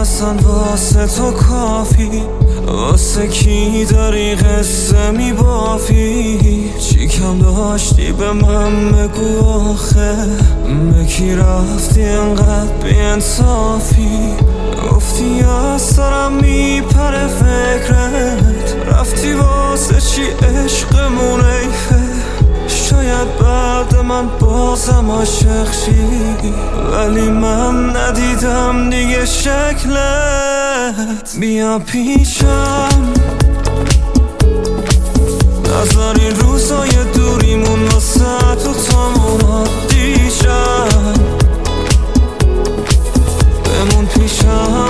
اصلا واسه تو کافی؟ واسه کی داری قصه میبافی؟ چی کم داشتی به من بگو آخه؟ به کی رفتی انقدر بی‌انصافی؟ گفتی از سرم میپره فکرت، رفتی واسه چی عشقمون ایفه؟ شاید بعد من بازم عاشق شی، ولی من ندیدم دیگه شکلت. بیا پیشم نذاری روزای دوریمون واسه تو تامون عادی شد. بمون پیشم،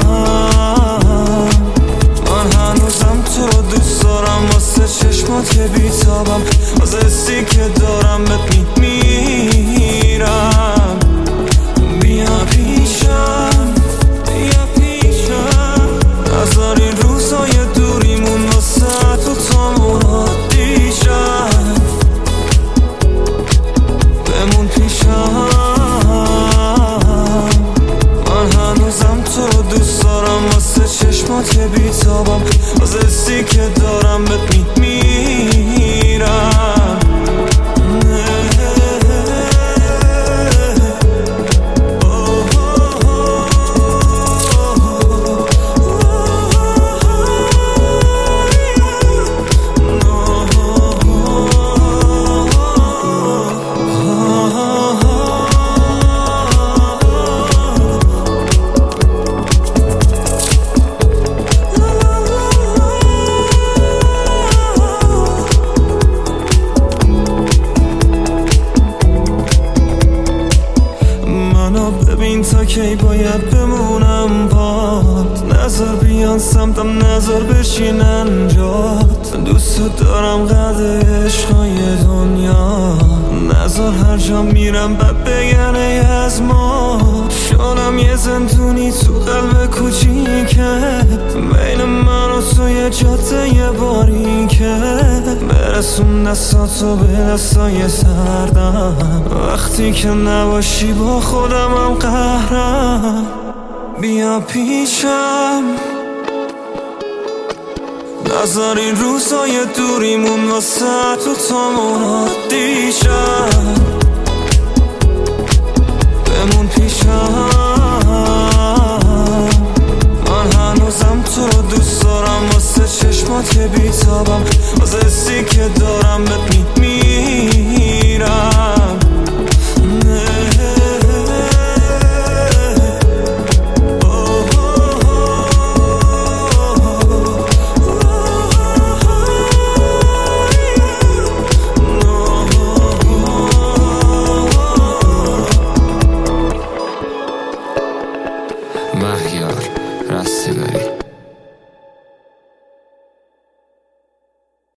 من هنوزم تو رو دوست دارم، واسه چشمات که بیتابم، واسه حسی که دارم بهت میمیرم. بیا پیشم، بیا پیشم، نذاری روزای دوریمون واسه تو تامون عادی شد. بمون پیشم، من هنوزم تو رو دوست دارم، واسه چشمات که بیتابم، واسه حسی که دارم بهت میمیرم. ببین تا کی باید بمونم باد، نظر بیان سمتم، نظر بشینن جات. دوست دارم قد عشقای دنیا، نظر هر جا میرم بد بگن ای از ما. شدم یه زندونی تو قلب کوچیکه، بین من و تو یه جاده یه باریکه. برسون دستاتو به دستای سردم، وقتی که نباشی با خودمم قهرم. بیا پیشم نذاری روزای دوریمون واسه تو تامون عادی شد.